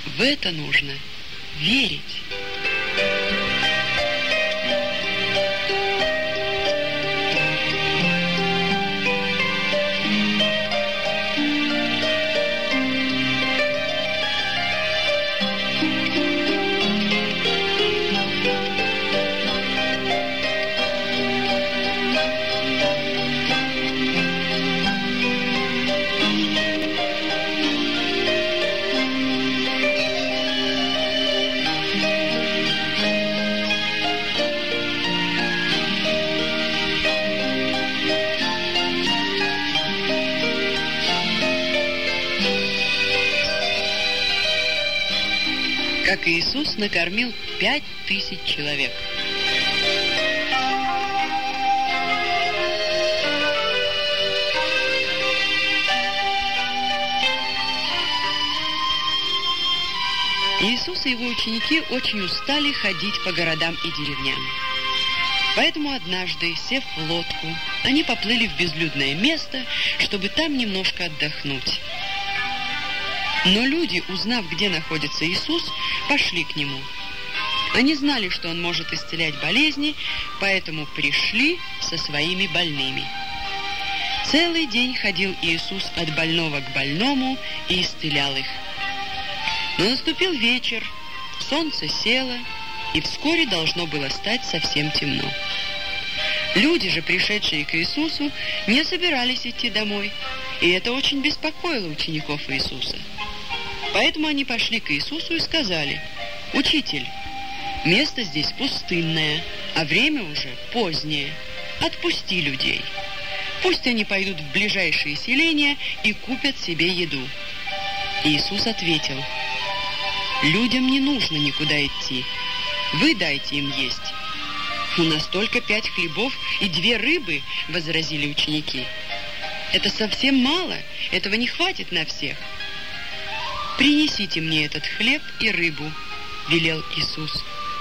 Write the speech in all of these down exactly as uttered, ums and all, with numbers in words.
В это нужно верить. Как Иисус накормил пять тысяч человек. Иисус и его ученики очень устали ходить по городам и деревням. Поэтому однажды, сев в лодку, они поплыли в безлюдное место, чтобы там немножко отдохнуть. Но люди, узнав, где находится Иисус, пошли к Нему. Они знали, что Он может исцелять болезни, поэтому пришли со своими больными. Целый день ходил Иисус от больного к больному и исцелял их. Но наступил вечер, солнце село, и вскоре должно было стать совсем темно. Люди же, пришедшие к Иисусу, не собирались идти домой, и это очень беспокоило учеников Иисуса. Поэтому они пошли к Иисусу и сказали: «Учитель, место здесь пустынное, а время уже позднее. Отпусти людей. Пусть они пойдут в ближайшие селения и купят себе еду». Иисус ответил: «Людям не нужно никуда идти. Вы дайте им есть». «У нас только пять хлебов и две рыбы», — возразили ученики. «Это совсем мало, этого не хватит на всех». «Принесите мне этот хлеб и рыбу», — велел Иисус.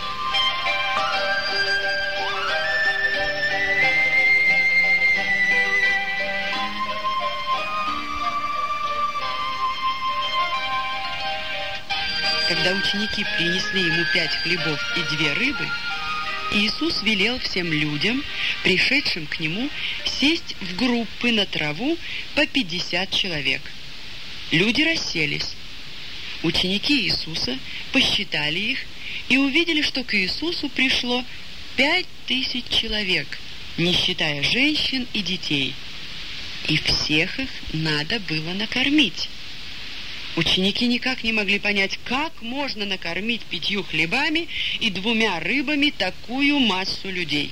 Когда ученики принесли ему пять хлебов и две рыбы, Иисус велел всем людям, пришедшим к Нему, сесть в группы на траву по пятьдесят человек. Люди расселись. Ученики Иисуса посчитали их и увидели, что к Иисусу пришло пять тысяч человек, не считая женщин и детей. И всех их надо было накормить. Ученики никак не могли понять, как можно накормить пятью хлебами и двумя рыбами такую массу людей.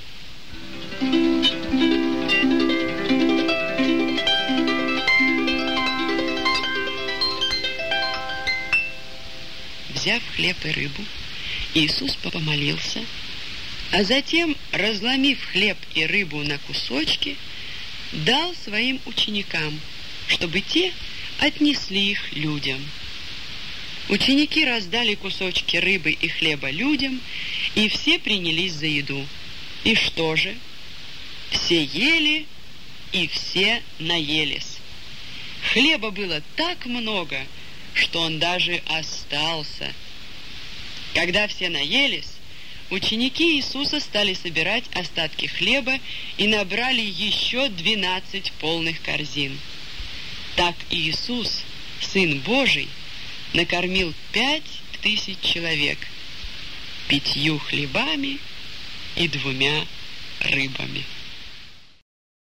Взяв хлеб и рыбу, Иисус помолился, а затем, разломив хлеб и рыбу на кусочки, дал своим ученикам, чтобы те отнесли их людям. Ученики раздали кусочки рыбы и хлеба людям, и все принялись за еду. И что же? Все ели, и все наелись. Хлеба было так много, что он даже остался. Когда все наелись, ученики Иисуса стали собирать остатки хлеба и набрали еще двенадцать полных корзин. Так Иисус, Сын Божий, накормил пять тысяч человек пятью хлебами и двумя рыбами.